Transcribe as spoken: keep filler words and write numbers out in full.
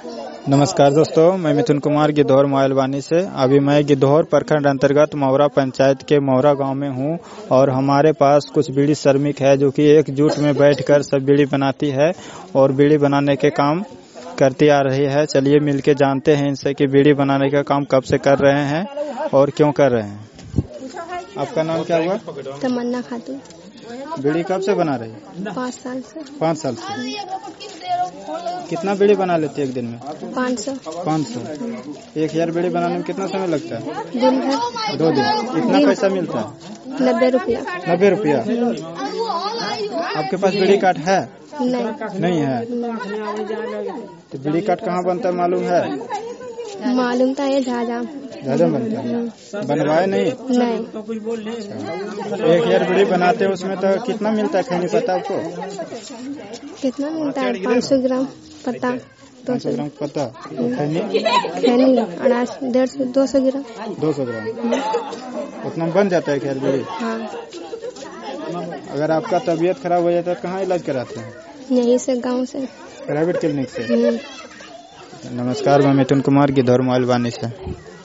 नमस्कार दोस्तों, मैं मिथुन कुमार गिद्धौर मोबाइलवानी से। अभी मैं गिद्धौर प्रखंड अंतर्गत मौरा पंचायत के मौरा गांव में हूं और हमारे पास कुछ बीड़ी श्रमिक है जो कि एकजुट में बैठकर सब बीड़ी बनाती है और बीड़ी बनाने के काम करती आ रही है। चलिए मिलके जानते हैं इनसे कि बीड़ी बनाने का काम कब से कर रहे हैं और क्यों कर रहे हैं। आपका नाम क्या हुआ? तमन्ना खातून। बीड़ी कब से बना रही है? पाँच साल से। पाँच साल से। कितना बीड़ी बना लेती है एक दिन में? पाँच सौ। पाँच सौ। एक हजार बीड़ी बनाने में कितना समय लगता है? दिन भर। दो दिन। इतना पैसा मिलता है? नब्बे रुपया। नब्बे रुपया। आपके पास बीड़ी कार्ड है? नहीं नहीं है। तो बीड़ी कार्ड कहाँ बनता है मालूम है? मालूम था ये झाझा झाझा बनता है। बनवाए नहीं? नहीं। एक हजार बीड़ी बनाते हैं उसमें तो कितना मिलता है खैनी पता आपको? कितना मिलता है? पाँच सौ ग्राम पता। दो सौ ग्राम पता। खैनी? खैनी अनाज डेढ़ सौ दो सौ ग्राम। दो सौ ग्राम उतना बन जाता है खैर बीड़ी? हाँ। अगर आपका तबीयत खराब हो जाता है कहाँ इलाज कराते हैं? यहीं से गांव से, प्राइवेट क्लिनिक से। नमस्कार, मैं मिथुन कुमार गिद्धौर मोबाइलवानी से।